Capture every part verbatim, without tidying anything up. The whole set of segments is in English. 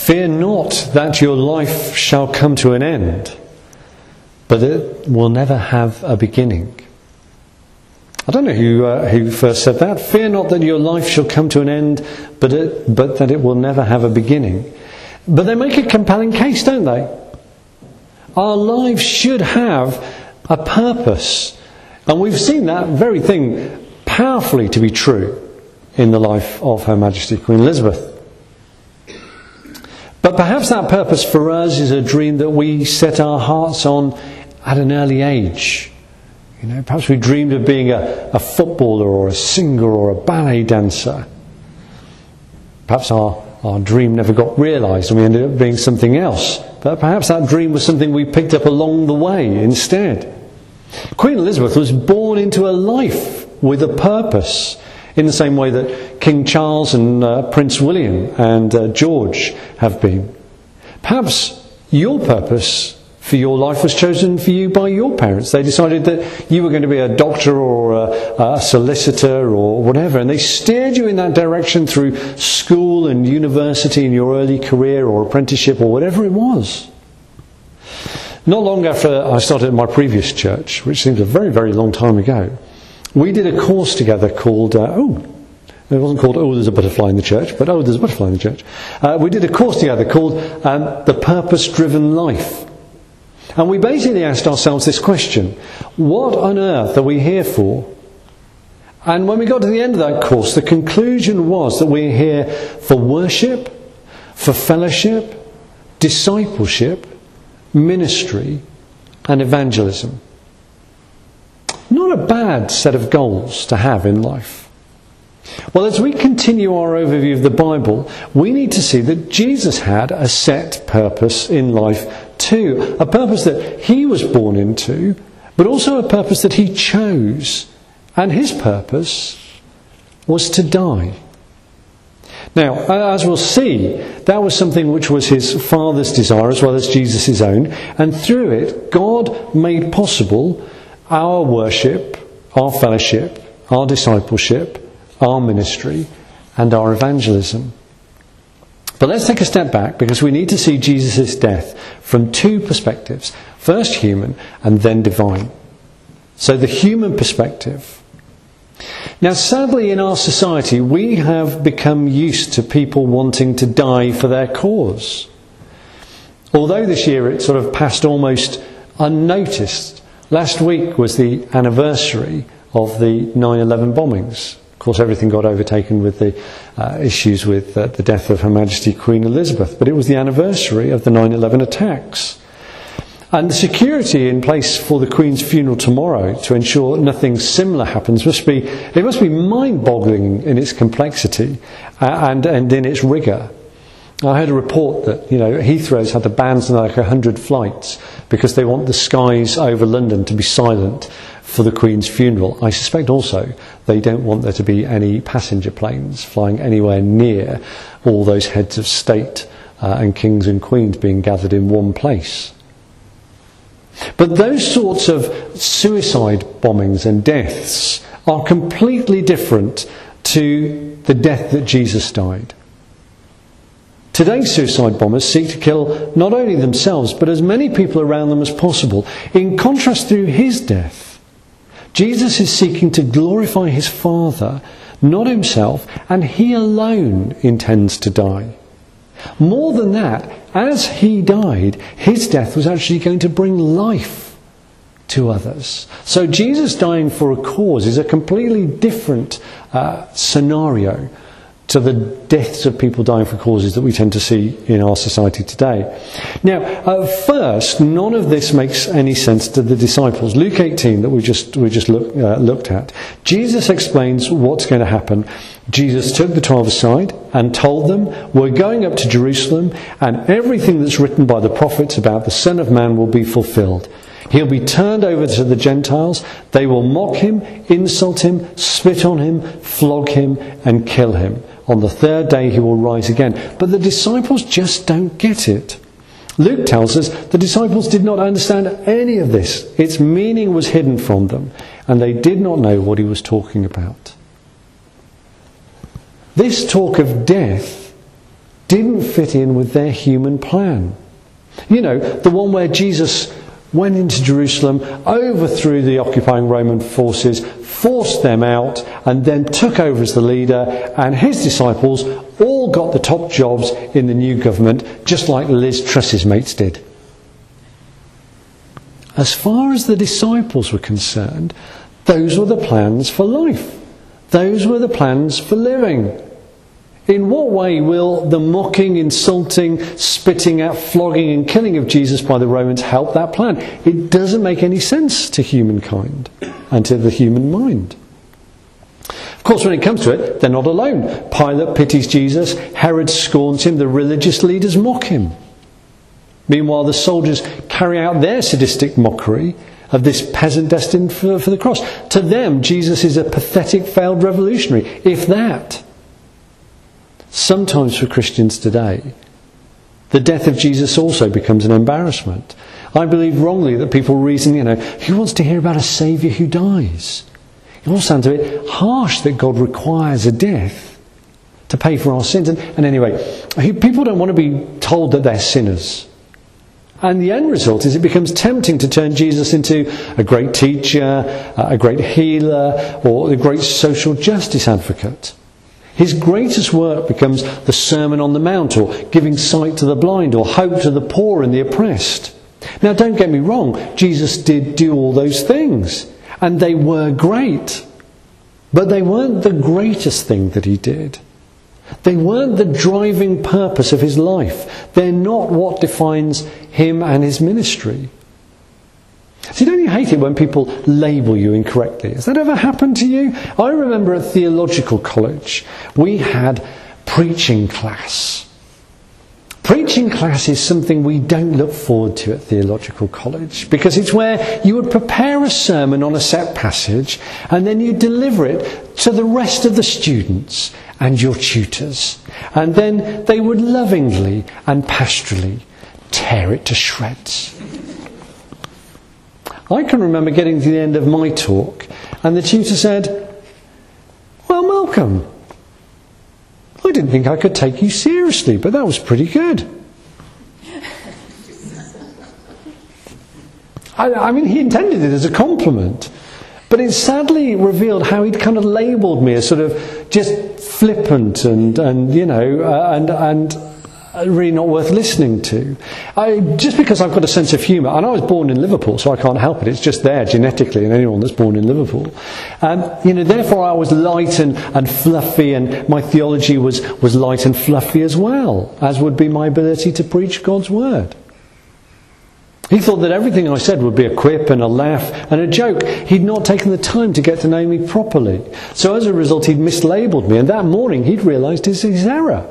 Fear not that your life shall come to an end, but it will never have a beginning. I don't know who uh, who first said that. Fear not that your life shall come to an end, but it, but that it will never have a beginning. But they make a compelling case, don't they? Our lives should have a purpose. And we've seen that very thing powerfully to be true in the life of Her Majesty Queen Elizabeth. But perhaps that purpose for us is a dream that we set our hearts on at an early age. You know, perhaps we dreamed of being a, a footballer or a singer or a ballet dancer. Perhaps our, our dream never got realised and we ended up being something else. But perhaps that dream was something we picked up along the way instead. Queen Elizabeth was born into a life with a purpose, in the same way that King Charles and uh, Prince William and uh, George have been. Perhaps your purpose for your life was chosen for you by your parents. They decided that you were going to be a doctor or a, a solicitor or whatever, and they steered you in that direction through school and university in your early career or apprenticeship or whatever it was. Not long after I started at my previous church, which seems a very, very long time ago, we did a course together called, uh, oh, it wasn't called Oh, There's a Butterfly in the Church, but Oh, There's a Butterfly in the Church. Uh, we did a course together called um, The Purpose-Driven Life. And we basically asked ourselves this question: what on earth are we here for? And when we got to the end of that course, the conclusion was that we're here for worship, for fellowship, discipleship, ministry, and evangelism. Not a bad set of goals to have in life. Well, as we continue our overview of the Bible, we need to see that Jesus had a set purpose in life too. A purpose that he was born into, but also a purpose that he chose. And his purpose was to die. Now, as we'll see, that was something which was his Father's desire as well as Jesus' own. And through it, God made possible our worship, our fellowship, our discipleship, our ministry, and our evangelism. But let's take a step back, because we need to see Jesus' death from two perspectives. First human, and then divine. So the human perspective. Now, sadly, in our society, we have become used to people wanting to die for their cause. Although this year it sort of passed almost unnoticed. Last week was the anniversary of the nine eleven bombings. Of course, everything got overtaken with the uh, issues with uh, the death of Her Majesty Queen Elizabeth. But it was the anniversary of the nine eleven attacks. And the security in place for the Queen's funeral tomorrow to ensure nothing similar happens must be, it must be mind-boggling in its complexity uh, and, and in its rigour. I heard a report that, you know, Heathrow's had to ban something like one hundred flights because they want the skies over London to be silent for the Queen's funeral. I suspect also they don't want there to be any passenger planes flying anywhere near all those heads of state uh, and kings and queens being gathered in one place. But those sorts of suicide bombings and deaths are completely different to the death that Jesus died. Today's suicide bombers seek to kill not only themselves, but as many people around them as possible. In contrast, through his death, Jesus is seeking to glorify his Father, not himself, and he alone intends to die. More than that, as he died, his death was actually going to bring life to others. So Jesus dying for a cause is a completely different uh, scenario to the deaths of people dying for causes that we tend to see in our society today. Now, at first, none of this makes any sense to the disciples. Luke eighteen, that we just we just look, uh, looked at, Jesus explains what's going to happen. Jesus took the twelve aside and told them, "We're going up to Jerusalem, and everything that's written by the prophets about the Son of Man will be fulfilled. He'll be turned over to the Gentiles. They will mock him, insult him, spit on him, flog him, and kill him. On the third day he will rise again." But the disciples just don't get it. Luke tells us the disciples did not understand any of this. Its meaning was hidden from them, and they did not know what he was talking about. This talk of death didn't fit in with their human plan. You know, the one where Jesus went into Jerusalem, overthrew the occupying Roman forces, forced them out, and then took over as the leader, and his disciples all got the top jobs in the new government, just like Liz Truss's mates did. As far as the disciples were concerned, those were the plans for life. Those were the plans for living. In what way will the mocking, insulting, spitting out, flogging and killing of Jesus by the Romans help that plan? It doesn't make any sense to humankind and to the human mind. Of course, when it comes to it, they're not alone. Pilate pities Jesus, Herod scorns him, the religious leaders mock him. Meanwhile, the soldiers carry out their sadistic mockery of this peasant destined for, for the cross. To them, Jesus is a pathetic, failed revolutionary, if that. Sometimes for Christians today, the death of Jesus also becomes an embarrassment. I believe wrongly that people reason, you know, who wants to hear about a saviour who dies? It all sounds a bit harsh that God requires a death to pay for our sins. And, and anyway, people don't want to be told that they're sinners. And the end result is it becomes tempting to turn Jesus into a great teacher, a great healer, or a great social justice advocate. His greatest work becomes the Sermon on the Mount, or giving sight to the blind, or hope to the poor and the oppressed. Now, don't get me wrong, Jesus did do all those things, and they were great. But they weren't the greatest thing that he did. They weren't the driving purpose of his life. They're not what defines him and his ministry. See, don't you hate it when people label you incorrectly? Has that ever happened to you? I remember at theological college, we had preaching class. Preaching class is something we don't look forward to at theological college, because it's where you would prepare a sermon on a set passage and then you deliver it to the rest of the students and your tutors. And then they would lovingly and pastorally tear it to shreds. I can remember getting to the end of my talk and the tutor said, "Well, Malcolm, I didn't think I could take you seriously, but that was pretty good." I, I mean, he intended it as a compliment, but it sadly revealed how he'd kind of labelled me as sort of just flippant and, and you know, uh, and and really not worth listening to. I, just because I've got a sense of humour, and I was born in Liverpool, so I can't help it. It's just there genetically in anyone that's born in Liverpool. Um, you know, therefore I was light and, and fluffy, and my theology was, was light and fluffy as well, as would be my ability to preach God's word. He thought that everything I said would be a quip and a laugh and a joke. He'd not taken the time to get to know me properly. So as a result, he'd mislabelled me, and that morning he'd realised his, his error.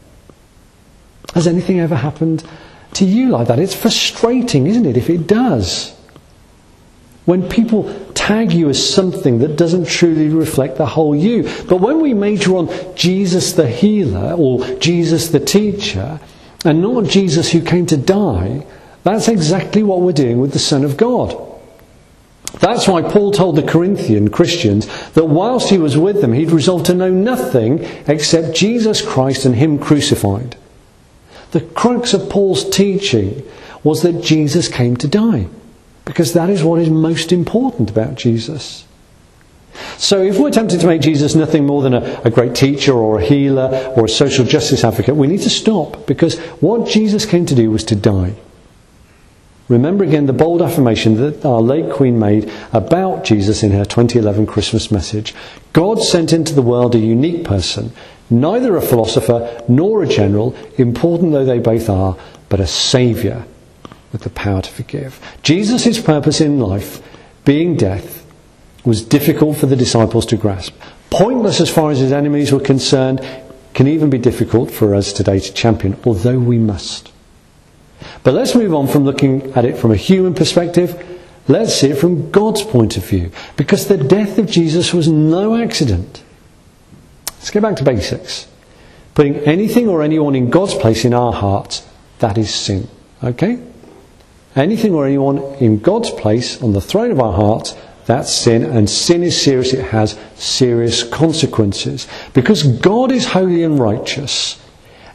Has anything ever happened to you like that? It's frustrating, isn't it, if it does? When people tag you as something that doesn't truly reflect the whole you. But when we major on Jesus the healer or Jesus the teacher and not Jesus who came to die, that's exactly what we're doing with the Son of God. That's why Paul told the Corinthian Christians that whilst he was with them, he'd resolved to know nothing except Jesus Christ and him crucified. The crux of Paul's teaching was that Jesus came to die, because that is what is most important about Jesus. So if we're tempted to make Jesus nothing more than a, a great teacher or a healer or a social justice advocate, we need to stop, because what Jesus came to do was to die. Remember again the bold affirmation that our late Queen made about Jesus in her twenty eleven Christmas message. God sent into the world a unique person, neither a philosopher nor a general, important though they both are, but a saviour with the power to forgive. Jesus' purpose in life, being death, was difficult for the disciples to grasp. Pointless as far as his enemies were concerned, can even be difficult for us today to champion, although we must. But let's move on from looking at it from a human perspective. Let's see it from God's point of view, because the death of Jesus was no accident. Let's go back to basics. Putting anything or anyone in God's place in our hearts, that is sin. Okay? Anything or anyone in God's place on the throne of our hearts, that's sin. And sin is serious. It has serious consequences. Because God is holy and righteous,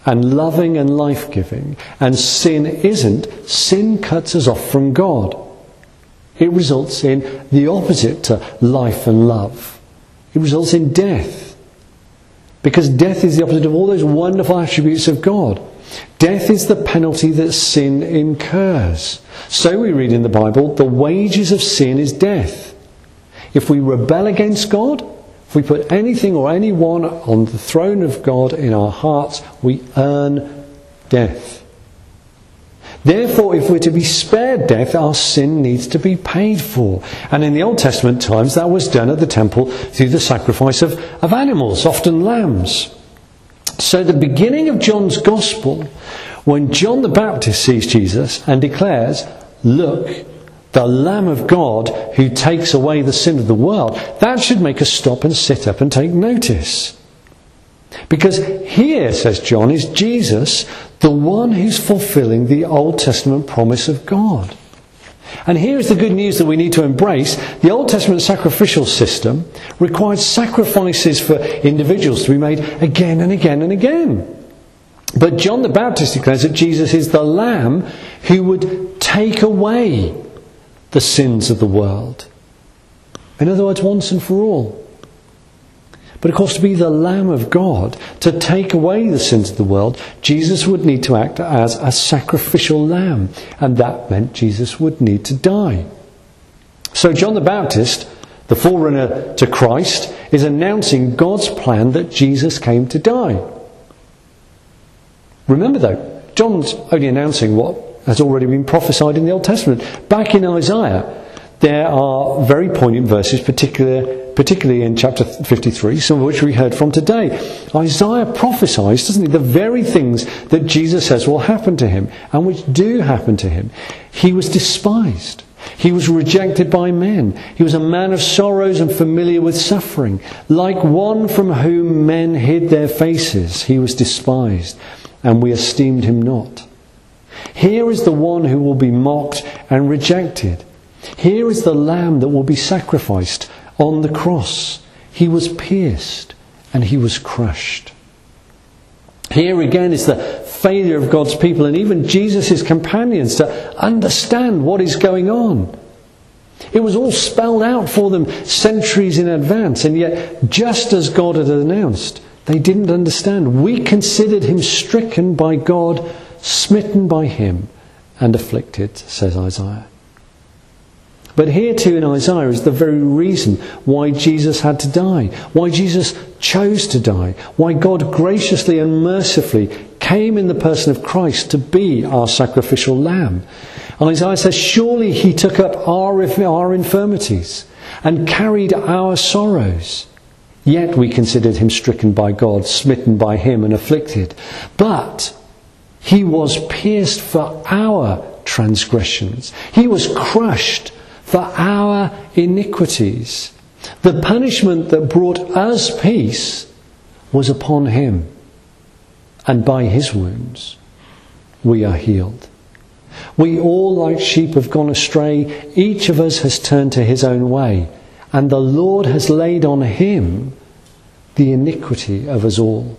and loving and life-giving, and sin isn't, sin cuts us off from God. It results in the opposite to life and love. It results in death. Because death is the opposite of all those wonderful attributes of God. Death is the penalty that sin incurs. So we read in the Bible, the wages of sin is death. If we rebel against God, if we put anything or anyone on the throne of God in our hearts, we earn death. Therefore, if we're to be spared death, our sin needs to be paid for. And in the Old Testament times, that was done at the temple through the sacrifice of, of animals, often lambs. So the beginning of John's Gospel, when John the Baptist sees Jesus and declares, "Look, the Lamb of God who takes away the sin of the world," that should make us stop and sit up and take notice. Because here, says John, is Jesus, the one who's fulfilling the Old Testament promise of God. And here is the good news that we need to embrace. The Old Testament sacrificial system required sacrifices for individuals to be made again and again and again. But John the Baptist declares that Jesus is the Lamb who would take away the sins of the world. In other words, once and for all. But of course, to be the Lamb of God, to take away the sins of the world, Jesus would need to act as a sacrificial lamb. And that meant Jesus would need to die. So John the Baptist, the forerunner to Christ, is announcing God's plan that Jesus came to die. Remember though, John's only announcing what has already been prophesied in the Old Testament. Back in Isaiah, there are very poignant verses, particularly, particularly in chapter fifty-three, some of which we heard from today. Isaiah prophesies, doesn't he, the very things that Jesus says will happen to him, and which do happen to him. He was despised. He was rejected by men. He was a man of sorrows and familiar with suffering. Like one from whom men hid their faces, he was despised, and we esteemed him not. Here is the one who will be mocked and rejected. Here is the lamb that will be sacrificed on the cross. He was pierced and he was crushed. Here again is the failure of God's people and even Jesus' companions to understand what is going on. It was all spelled out for them centuries in advance, and yet just as God had announced, they didn't understand. We considered him stricken by God, smitten by him, and afflicted, says Isaiah. But here too in Isaiah is the very reason why Jesus had to die, why Jesus chose to die, why God graciously and mercifully came in the person of Christ to be our sacrificial lamb. Isaiah says, surely he took up our, our infirmities and carried our sorrows. Yet we considered him stricken by God, smitten by him and afflicted. But he was pierced for our transgressions. He was crushed for our iniquities. The punishment that brought us peace was upon him, and by his wounds we are healed. We all like sheep have gone astray, each of us has turned to his own way, and the Lord has laid on him the iniquity of us all.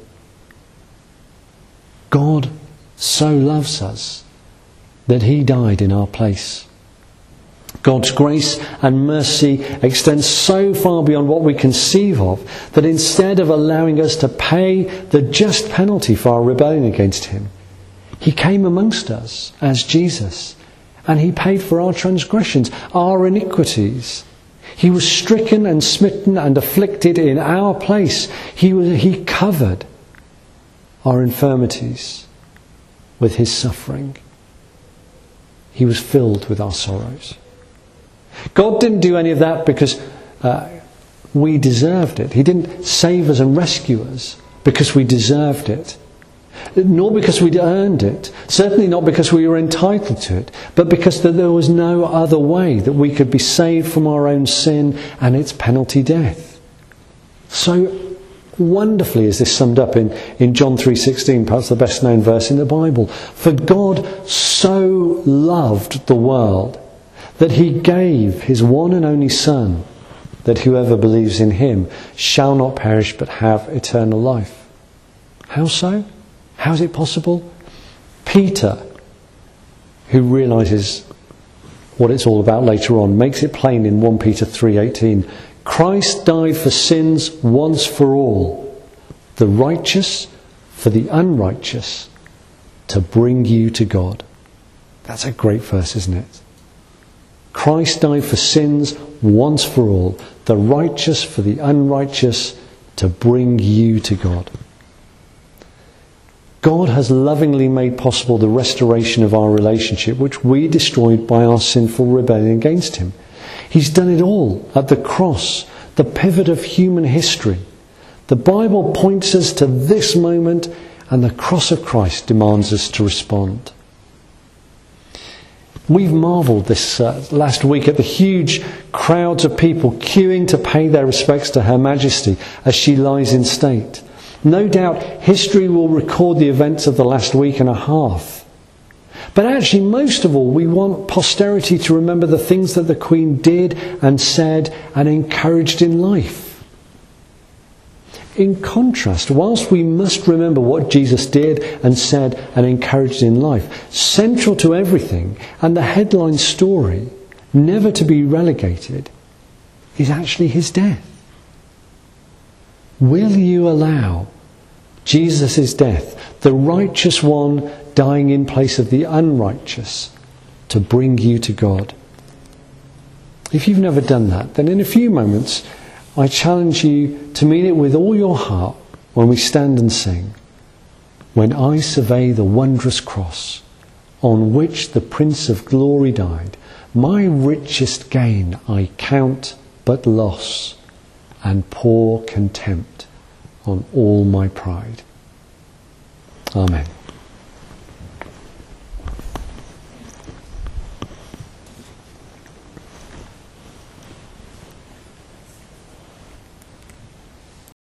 God so loves us that he died in our place. God's grace and mercy extends so far beyond what we conceive of that instead of allowing us to pay the just penalty for our rebellion against him, he came amongst us as Jesus, and he paid for our transgressions, our iniquities. He was stricken and smitten and afflicted in our place. He was, he covered our infirmities with his suffering. He was filled with our sorrows. God didn't do any of that because uh, we deserved it. He didn't save us and rescue us because we deserved it. Nor because we'd earned it. Certainly not because we were entitled to it. But because there was no other way that we could be saved from our own sin and its penalty, death. So wonderfully is this summed up in, in John three sixteen, perhaps the best known verse in the Bible. For God so loved the world that he gave his one and only Son, that whoever believes in him shall not perish but have eternal life. How so? How is it possible? Peter, who realises what it's all about later on, makes it plain in First Peter three eighteen. Christ died for sins once for all, the righteous for the unrighteous, to bring you to God. That's a great verse, isn't it? Christ died for sins once for all, the righteous for the unrighteous, to bring you to God. God has lovingly made possible the restoration of our relationship, which we destroyed by our sinful rebellion against him. He's done it all at the cross, the pivot of human history. The Bible points us to this moment, and the cross of Christ demands us to respond. We've marvelled this uh, last week at the huge crowds of people queuing to pay their respects to Her Majesty as she lies in state. No doubt history will record the events of the last week and a half. But actually, most of all, we want posterity to remember the things that the Queen did and said and encouraged in life. In contrast, whilst we must remember what Jesus did and said and encouraged in life, central to everything and the headline story, never to be relegated, is actually his death. Will you allow Jesus' death, the righteous one dying in place of the unrighteous, to bring you to God? If you've never done that, then in a few moments I challenge you to mean it with all your heart when we stand and sing. When I survey the wondrous cross on which the Prince of Glory died, my richest gain I count but loss, and pour contempt on all my pride. Amen.